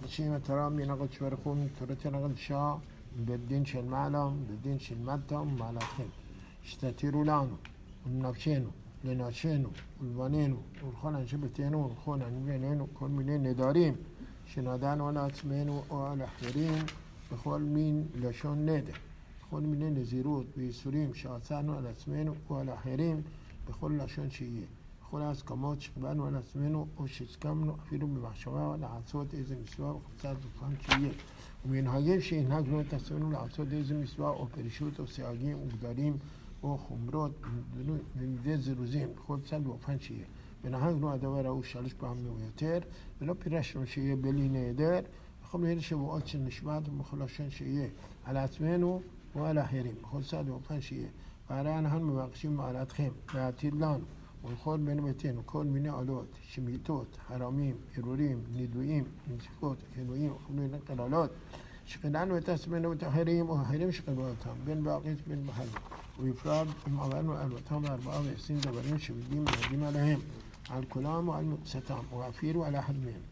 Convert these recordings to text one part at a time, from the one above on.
מבקשים את הרב מן הקדוש ברוך הוא, מתורתנו הקדושה, בדין של מעלה, בדין של מטה ומעלתכם. שתתירו לנו ולנפשנו, לנשינו ולבנינו ולכל אנשי ביתנו ולכל בנינו כל מיני נדרים שנדענו על עצמנו או על אחרים בכל מין לשון נדר, בכל מיני נזירות ואיסורים שעצרנו על עצמנו או על אחרים בכל לשון שיהיה, בכל ההסכמות שקיבלנו על עצמנו או שהסכמנו אפילו במחשבה לעשות איזה מצווה או קצת זוכן שיהיה, ומנהגים שהנהגנו את עצמנו לעשות איזה מצווה או פרישות או סייגים וגדרים או חומרות ומידי זירוזים בכל צד ואופן שיהיה. ונהגנו הדבר ההוא 3 פעמים או יותר, ולא פירשנו שיהיה בלי נהדר, בכל מיני שבועות של נשמת ובכל לשון שיהיה, על עצמנו או על אחרים, בכל צד ואופן שיהיה. והרי אנחנו מבקשים מעלתכם להתיר לנו ולכל בני ביתנו כל מיני עולות, שמיטות, חרמים, ערעורים, נידויים, נזקות, כינויים וכל מיני קללות, שקידענו את עצמנו ואת האחרים או אחרים שקידעו אותם, בין בארץ בין בחלום. ובפרט אם עברנו על אותם 24 דברים שבדים מלמדים עליהם, על כולם או על מקצתם, או אפילו על אחד מהם.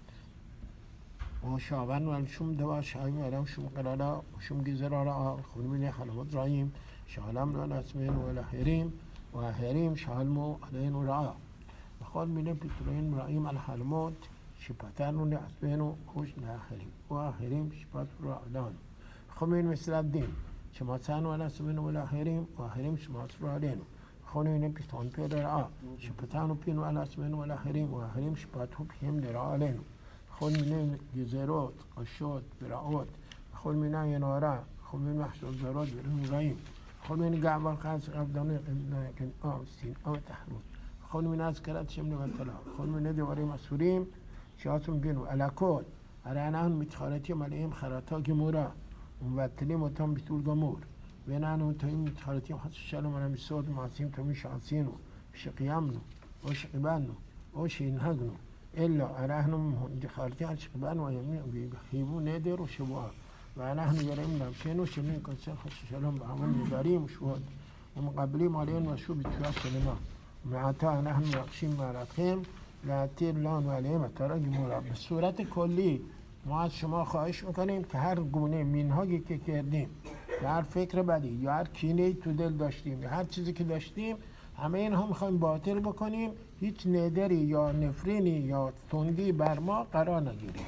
או שעברנו על שום דבר שהיינו עליו שום קללה או שום גזרה רעה, כל מיני חלומות רעים שעלמנו על עצמנו ועל אחרים, או האחרים שעלמו עלינו רעה. בכל מיני פיתורים רעים על חלומות שפתרנו לעצמנו או לאחרים, או האחרים שפתרו לנו. בכל מיני מסילת דין שמצאנו על עצמנו ולאחרים, או האחרים שמצאו עלינו. בכל מיני פתרון פה לרעה שפתרנו פינו על עצמנו ולאחרים, או האחרים שפתחו פיהם לרעה עלינו. בכל מיני גזרות, קשות ורעות, בכל מיני ינוערה, בכל מיני מחשבות זרות ורעים רעים. בכל מיני גאווה חס, רבדנות, קנאה, שנאה ותחרות. בכל מיני הזכרת שם לבטלה. בכל מיני דברים אסורים שעשו מבינו. על הכל, הרי אנחנו מתחרטים עליהם חרטה גמורה, ומבטלים אותם ביטול גמור. ואנחנו תמיד מתחרטים חס ושלום על המצוות ומעשים תמיד שעשינו, שקיימנו, או שקיבלנו, או שהנהגנו. אלא אנחנו מתחרטים על שקיבלנו הימים וחייבו נדר או שבועה. ואנחנו יראים להמשנו שמים קוצר חס ושלום בעמל נדרים ושבועות, ומקבלים עלינו משהו בתשובה שלמה. ומעתה אנחנו מבקשים מעלתכם להתיר לנו עליהם מטרה גמורה. בסורת כללי, معاد شما خواهش میکنیم که هر گونه منهاجی که کردیم یا هر فکر بدی یا هر کینه‌ای تو دل داشتیم یا هر چیزی که داشتیم همه اینها میخوایم باطل بکنیم، هیچ ندری یا نفرینی یا تندی بر ما قرار نگیریم.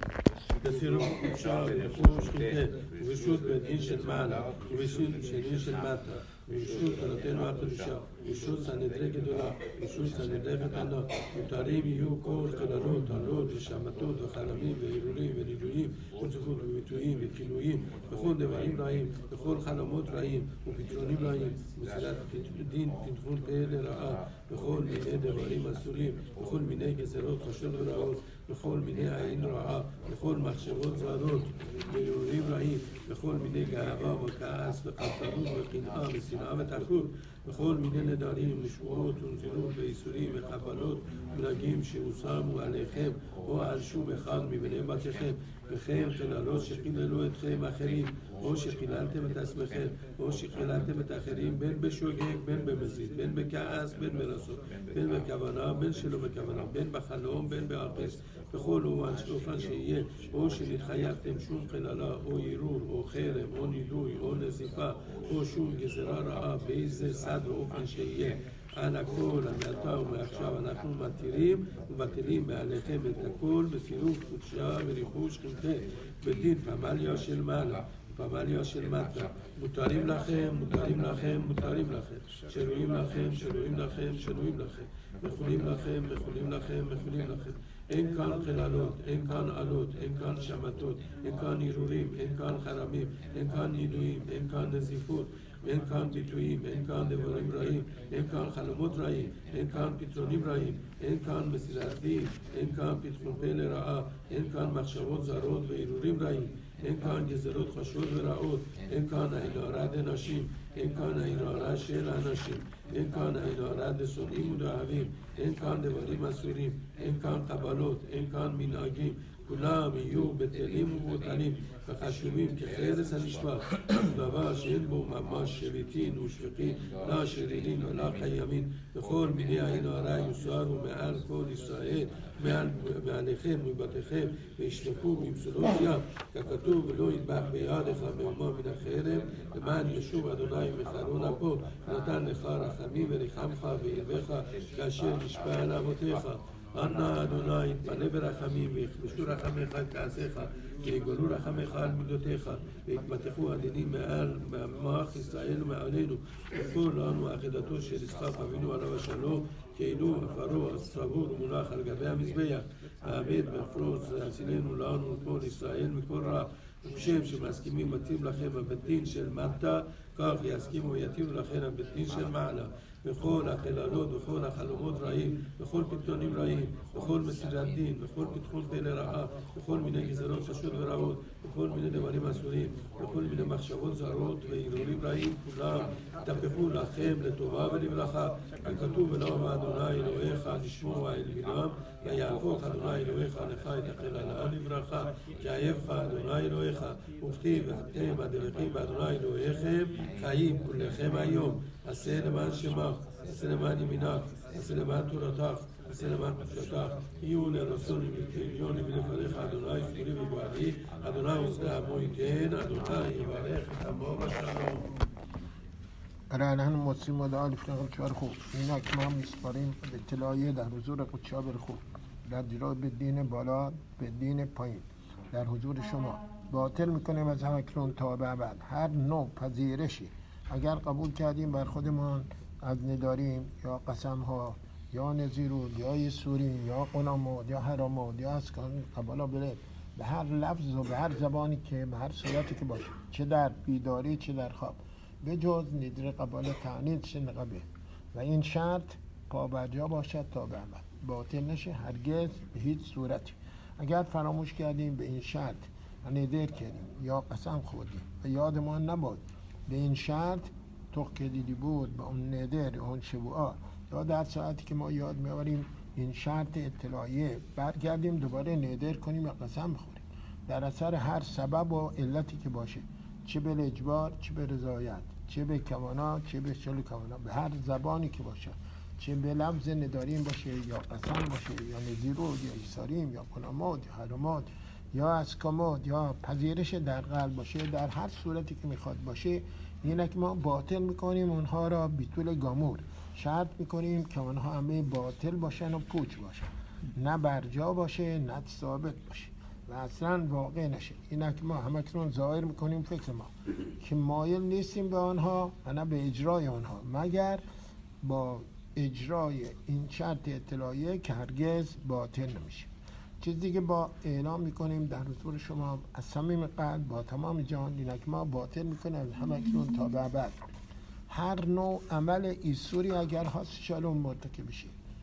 تسيروا بشار يخوش خلقه ويشود بدين شد معنا ويشود بشدين شد ماتا ويشود قلتين وعطرشا ويشود سندرق دولا ويشود سندرق تنا وطاريب يو كور قلالون تنرود وشامتود وخلمين ويرولين ونيدوين وزخود ويتوين وكيلوين بخول دوائيم رأيم بخول خلموت رأيم وبيترونيم رأيم وسلات دين تدخل بيل رأى بخول مني دوائيم السوريم بخول مني جزرات خشل ورعود بخول مني عين رعا بخول מחשבות זרות, בירורים רעים, בכל מיני גאווה וכעס וחטאות וקנאה ושנאה ותחרות, בכל מיני נדרים ושבועות ונזירות ואיסורים וחבלות מנהגים שהושמו עליכם או על שום אחד מבני בתיכם, וכן קללות שחיללו אתכם אחרים, או שחיללתם את עצמכם, או שחיללתם את האחרים, בין בשוגג, בין במזיד, בין בכעס, בין ברצון, בין בכוונה, בין שלא בכוונה, בין בחלום, בין בארפס, בכל אופן שיהיה, או שנתחייבתם שום קללה, או ערעור, או חרם, או נידוי, או נזיפה, או שום גזרה רעה, באיזה צד ואופן שיהיה. על הכל, המעתה ומעכשיו אנחנו מתירים ומתירים מעליכם את הכל בסירוב קודשה וריחוש חלקי בדין פמליה של מעלה פמליה של מטה. מותרים לכם, מותרים לכם, מותרים לכם. שרויים לכם, שרויים לכם, שרויים לכם. מחולים לכם, מחולים לכם, מחולים לכם. אין כאן חללות, אין כאן עלות, אין כאן שמתות, אין כאן ערעורים, אין כאן חרמים, אין כאן נידויים, אין כאן נזיפות. אין כאן ביטויים, אין כאן דברים רעים, אין כאן חלומות רעים, אין כאן פתרונים רעים, אין כאן מסילת דין, אין כאן פתחון פה לרעה, אין כאן מחשבות זרות וערעורים רעים, אין כאן גזרות חשות ורעות, אין כאן עין הרע דנשים, אין כאן עין הרע של האנשים, אין כאן עין הרע דשונאים ודאהבים, אין כאן דברים אסורים, אין כאן קבלות, אין כאן מנהגים, כולם יהיו בטלים ומעוטרים וחשובים כחרס הנשבר, דבר שאין בו ממש שביטין ושפחין, לא שרירין ולא חיימין, וכל מיני עין הרע יוסרו מעל כל ישראל, מעליכם ובתיכם, וישלחו במסורות ים, ככתוב ולא ידבק בידך מאומה מן החרב, למען ישוב אדוני מחרון אפו, נתן לך רחמים וריחמך וירבך, כאשר נשבע על אבותיך. אנא אדוני יתפנה ברחמים ויכבשו רחמיך את כעסיך ויגלו רחמיך על מידותיך ויתפתחו הדינים מעל מעמך ישראל ומעלינו וכל לנו אחידתו של יצחק אבינו עליו השלום כאילו עפרו הסבור מונח על גבי המזבח העמד בפרוץ הצילנו לנו כל ישראל מכל רע וכשם שמסכימים מתאים לכם הבית דין של מטה כך יסכימו ויתירו לכם הבית דין של מעלה וכל החללות, וכל החלומות רעים, וכל פתאונים רעים, וכל מסירת דין, וכל פתחון פה לרעה, וכל מיני גזרות קשות ורעות, וכל מיני דברים אסורים, וכל מיני מחשבות זרות והרהורים רעים, כולם יתהפכו לכם לטובה ולברכה. ככתוב ונאם אדוני אלוהיך לשמוע אל בנם, ויהפוך אדוני אלוהיך לך את החללה לברכה, כי אהבך אדוני אלוהיך, וכתיב ואתם הדרכים באדוני אלוהיכם, חיים כולכם היום. עשה למען שמך, עשה למען ימינך, עשה למען תורתך, עשה למען קדושתך, יהיו לרצון ובעליון ולפניך אדוני ספורי ובעלי, אדוני עוזרי עמו ייתן, אדוני יברך את עמו בשלום. الان אנחנו מוצאים הודעה לפני חודש חוב. הנה כמה מספרים اطلاعیه در حضور قدس برخو در جلوی بدین بالا بدین پایین در حضور شما باطل میکنیم از همکنون تا به ابد هر نوع پذیرشی اگر قبول کردیم بر خودمان از نداریم یا قسم ها یا نذیرود یا یسورین یا قنامات یا حرامات یا از قبالا بله به هر لفظ و به هر زبانی که به هر صورتی که باشه چه در بیداری چه در خواب به جز ندر قبال تعنید شنقبه و این شرط پابرجا باشد تا به ابد باطل نشه هرگز به هیچ صورتی اگر فراموش کردیم به این شرط و ندر کردیم یا قسم خوردیم و یادمان نبود به این شرط تو که دیدی بود به اون ندر اون شبوعا یا در ساعتی که ما یاد می‌آوریم این شرط اطلاعیه برگردیم دوباره ندر کنیم یا قسم بخوریم در اثر هر سبب و علتی که باشه چه به اجبار چه به رضایت چه به کمانا چه به شل کمانا به هر زبانی که باشه چه به لفظ نداریم باشه یا قسم باشه یا نذیرود یا ایثاریم یا قنامات یا حرامات یا اسکامات یا پذیرش در قلب باشه در هر صورتی که میخواد باشه اینه که ما باطل میکنیم اونها را بیطول گامور شرط میکنیم که اونها همه باطل باشن و پوچ باشن نه برجا باشه نه ثابت باشه و اصلا واقع نشه اینه که ما همکنون ظاهر میکنیم فکر ما که مایل نیستیم به آنها و نه به اجرای آنها مگر با اجرای این شرط اطلاعیه که هرگز باطل نمیشه چیزی که با اعلام میکنیم در حضور شما از صمیم قلب با تمام جان اینه که ما باطل میکنیم همکنون تا به ابد هر نوع عمل ایسوری اگر هست شلوم مرتکب بشه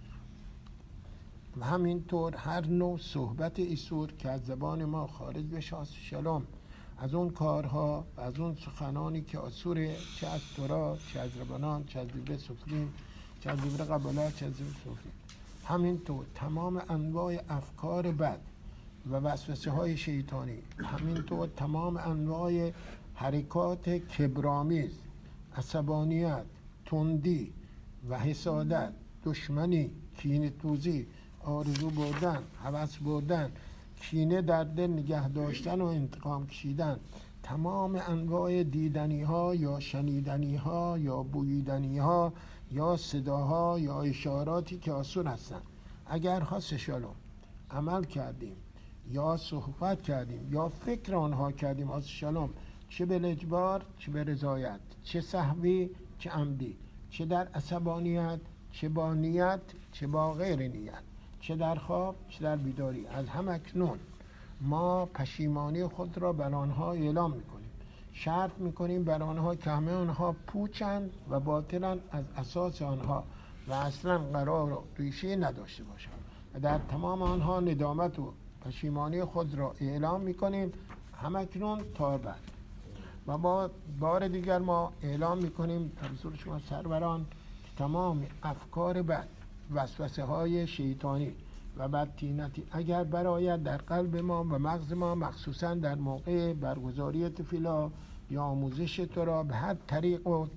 و همینطور هر نوع صحبت ایسور که از زبان ما خارج بشه هست شلوم از اون کارها و از اون سخنانی که آسوره چه از تورا چه از ربانان چه از دیبه سفرین چه از دیبه قبالا چه از دیبه سفرین همینطور تمام انواع افکار بد و وسوسه های شیطانی همینطور تمام انواع حرکات کبرآمیز عصبانیت تندی و حسادت دشمنی کینه توزی آرزو بردن هوس بردن کینه در دل نگه داشتن و انتقام کشیدن تمام انواع دیدنی ها یا شنیدنی ها یا بوییدنی ها یا صداها یا اشاراتی که آسون هستند اگر هست شلوم عمل کردیم یا صحبت کردیم یا فکر آنها کردیم هست شلوم چه به اجبار چه به رضایت چه سهوی چه عمدی چه در عصبانیت چه با نیت چه با غیر نیت چه در خواب چه در بیداری از همکنون ما پشیمانی خود را بر آنها اعلام میکنیم شرط میکنیم بر آنها که همه آنها پوچند و باطلند از اساس آنها و اصلا قرار ریشه نداشته باشند و در تمام آنها ندامت و پشیمانی خود را اعلام میکنیم همکنون تا بعد و با بار دیگر ما اعلام میکنیم در حضور شما سروران تمام افکار بد وسوسه های شیطانی و بدتینتی اگر براید در قلب ما و مغز ما، مخصوصا در موقع برگزاری تفیلا یا آموزش تورا به هر طریق و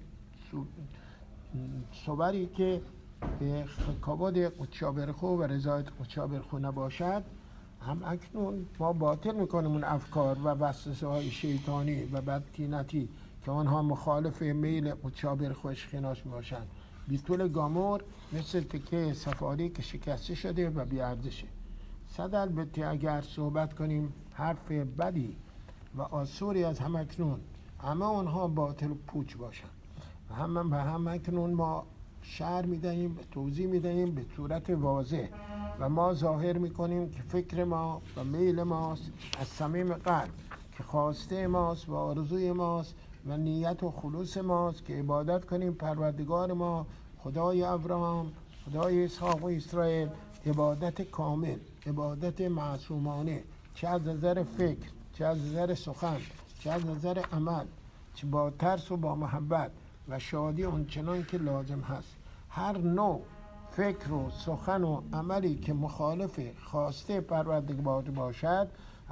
صوری که به کبود قدشا برخو و رضایت قدشا برخو نباشد، هم اکنون ما باطل میکنیم اون افکار و وسوسه های شیطانی و بدتینتی که آنها مخالف میل قدشا برخو اشخناش میباشند. بیطول گامور مثل تکه سفاری که شکسته شده و بیارزشه. صد البته اگر صحبت کنیم حرف بدی و آسوری از هم اکنون همه آنها باطل و پوچ باشند و هم اکنون ما شرح میدهیم، توضیح میدهیم به صورت واضح و ما ظاهر میکنیم که فکر ما و میل ماست از صمیم قلب که خواسته ماست و آرزوی ماست و نیت و خلوص ماست که عبادت کنیم پروردگار ما خدای ابراهام، خدای اسحاق و اسرائیل، عبادت کامل، عبادت معصومانه، چه از نظر فکر، چه از نظر سخن، چه از نظر عمل، چه با ترس و با محبت و شادی اونچنان که لازم هست. هر نوع فکر و سخن و عملی که مخالف خواسته پروردگار باشد،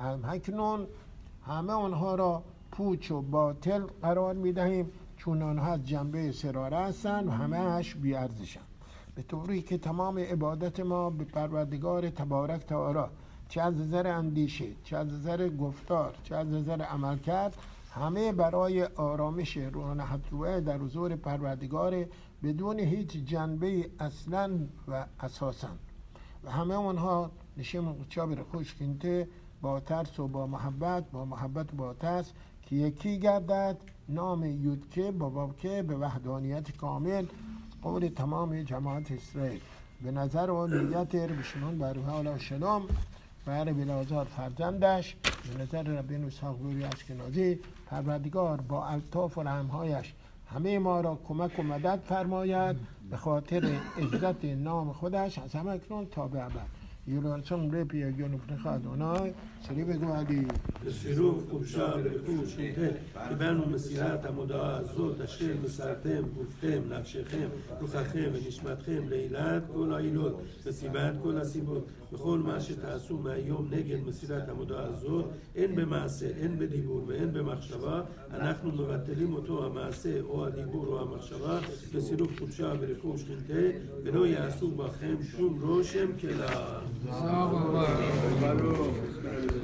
همکنون همه آنها را پوچ و باطل قرار میدهیم، چون آنها از جنبه سراره هستند و همه‌اش بی‌ارزشند. به طوری که تمام عبادت ما به پروردگار تبارک تعالی، چه از نظر اندیشه، چه از نظر گفتار، چه از نظر عمل کرد، همه برای آرامش روح نحتروه در حضور پروردگار بدون هیچ جنبه اصلا و اساسا، و همه آنها نشیم قدشا بر خوشکنته با ترس و با محبت و با ترس که یکی گردد نام یودکه با بابکه به وحدانیت کامل، قول تمام جماعت اسرائیل به نظر و نیت ربشنون بر روح علیه السلام و رب العزار فرزندش، به نظر ربین اسحاق گوری اشکنازی، پروردگار با الطاف و رحمهایش همه ما را کمک و مدد فرماید به خاطر عزت نام خودش از همه اکنون تا به ابد. یولانسان رپی یونو بنخواد اونای سری بگو علی بسیروف قدشا برخوش کنته که بنو مسیحت مدعا زود تشکیل مسرتم گفتم نفشخم روخخم و نشمتخم لیلت کل آیلود بسیبت کل اسیبود بخول مرش تحصوم ایوم نگل مسیحت مدعا زود این به معسه این به دیبور و این به مخشبه انخنو مبتلیم و تو معسه او دیبور و مخشبه بسیروف قدشا برخوش کنته بنو یعصوب با خم شوم روشم کلا